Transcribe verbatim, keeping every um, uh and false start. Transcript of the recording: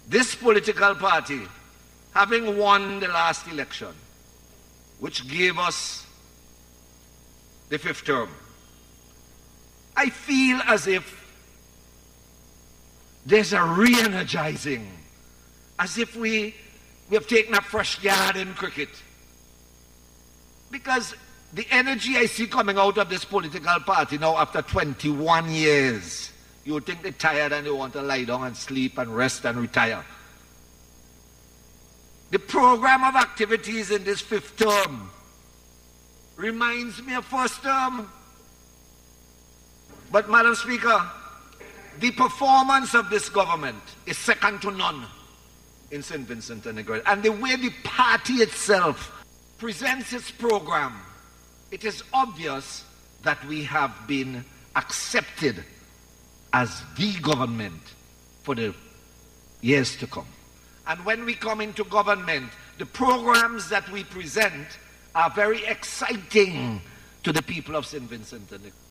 this political party, having won the last election, which gave us the fifth term, I feel as if there's a re-energizing, as if we, we have taken a fresh yard in cricket. Because the energy I see coming out of this political party now after twenty-one years, you would think they're tired and they want to lie down and sleep and rest and retire. The program of activities in this fifth term reminds me of first term. But, Madam Speaker, the performance of this government is second to none in Saint Vincent and the Grenadines. And the way the party itself presents its program, it is obvious that we have been accepted as the government for the years to come. And when we come into government, the programs that we present are very exciting to the people of Saint Vincent and the